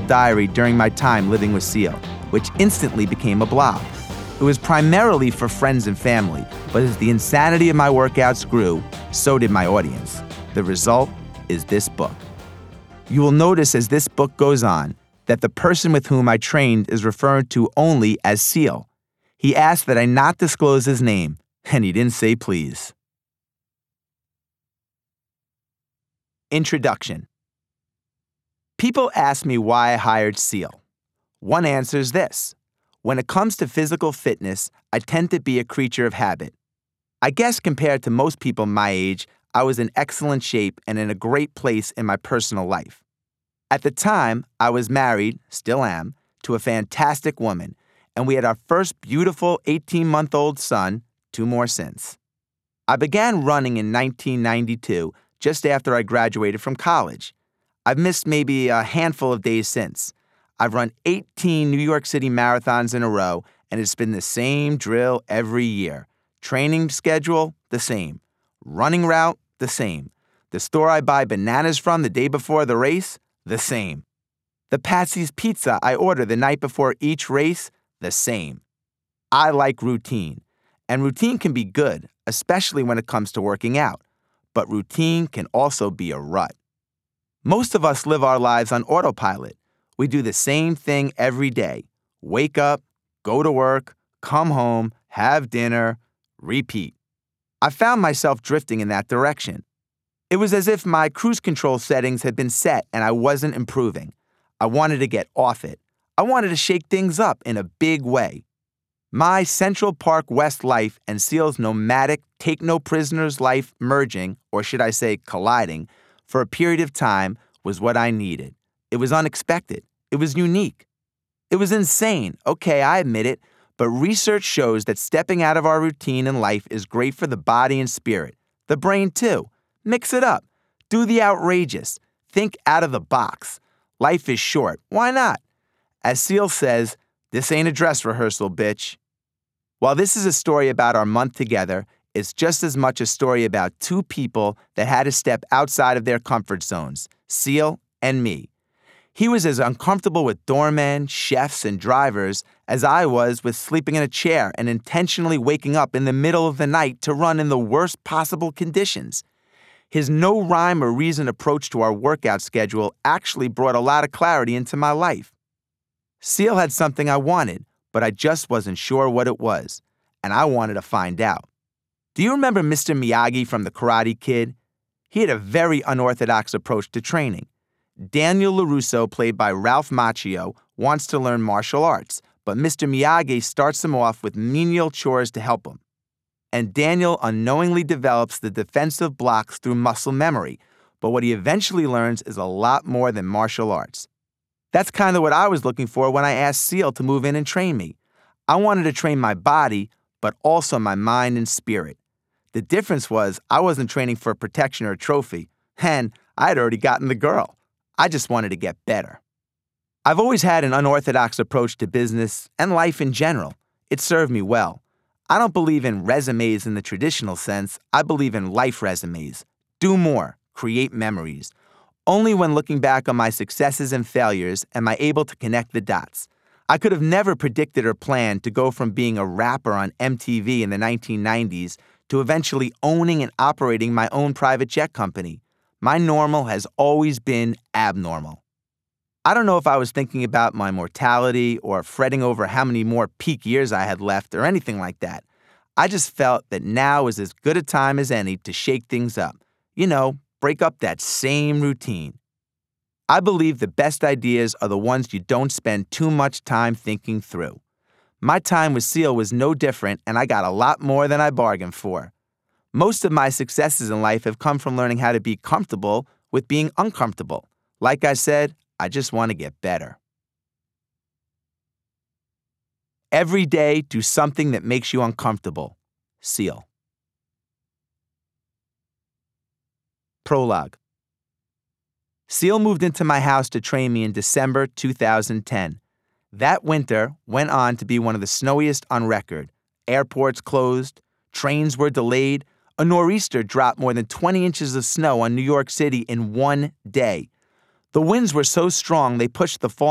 diary during my time living with SEAL, which instantly became a blog. It was primarily for friends and family, but as the insanity of my workouts grew, so did my audience. The result is this book. You will notice as this book goes on that the person with whom I trained is referred to only as SEAL. He asked that I not disclose his name, and he didn't say please. Introduction. People ask me why I hired SEAL. One answer is this. When it comes to physical fitness, I tend to be a creature of habit. I guess compared to most people my age, I was in excellent shape and in a great place in my personal life. At the time, I was married, still am, to a fantastic woman, and we had our first beautiful 18-month-old son, 2 more since. I began running in 1992, just after I graduated from college. I've missed maybe a handful of days since. I've run 18 New York City marathons in a row, and it's been the same drill every year. Training schedule, the same. Running route, the same. The store I buy bananas from the day before the race, the same. The Patsy's Pizza I order the night before each race, the same. I like routine, and routine can be good, especially when it comes to working out. But routine can also be a rut. Most of us live our lives on autopilot. We do the same thing every day. Wake up, go to work, come home, have dinner, repeat. I found myself drifting in that direction. It was as if my cruise control settings had been set and I wasn't improving. I wanted to get off it. I wanted to shake things up in a big way. My Central Park West life and SEAL's nomadic, take-no-prisoners life merging, or should I say colliding, for a period of time was what I needed. It was unexpected. It was unique. It was insane. Okay, I admit it, but research shows that stepping out of our routine in life is great for the body and spirit. The brain, too. Mix it up. Do the outrageous. Think out of the box. Life is short. Why not? As SEAL says, this ain't a dress rehearsal, bitch. While this is a story about our month together, it's just as much a story about 2 people that had to step outside of their comfort zones, SEAL and me. He was as uncomfortable with doormen, chefs, and drivers as I was with sleeping in a chair and intentionally waking up in the middle of the night to run in the worst possible conditions. His no rhyme or reason approach to our workout schedule actually brought a lot of clarity into my life. SEAL had something I wanted, but I just wasn't sure what it was, and I wanted to find out. Do you remember Mr. Miyagi from The Karate Kid? He had a very unorthodox approach to training. Daniel LaRusso, played by Ralph Macchio, wants to learn martial arts, but Mr. Miyagi starts him off with menial chores to help him. And Daniel unknowingly develops the defensive blocks through muscle memory, but what he eventually learns is a lot more than martial arts. That's kind of what I was looking for when I asked SEAL to move in and train me. I wanted to train my body, but also my mind and spirit. The difference was I wasn't training for protection or a trophy, and I had already gotten the girl. I just wanted to get better. I've always had an unorthodox approach to business and life in general. It served me well. I don't believe in resumes in the traditional sense. I believe in life resumes. Do more. Create memories. Only when looking back on my successes and failures am I able to connect the dots. I could have never predicted or planned to go from being a rapper on MTV in the 1990s to eventually owning and operating my own private jet company. My normal has always been abnormal. I don't know if I was thinking about my mortality or fretting over how many more peak years I had left or anything like that. I just felt that now was as good a time as any to shake things up. Break up that same routine. I believe the best ideas are the ones you don't spend too much time thinking through. My time with SEAL was no different, and I got a lot more than I bargained for. Most of my successes in life have come from learning how to be comfortable with being uncomfortable. Like I said, I just want to get better. Every day, do something that makes you uncomfortable. SEAL. Prologue. SEAL moved into my house to train me in December 2010. That winter went on to be one of the snowiest on record. Airports closed, trains were delayed, a nor'easter dropped more than 20 inches of snow on New York City in one day. The winds were so strong they pushed the fall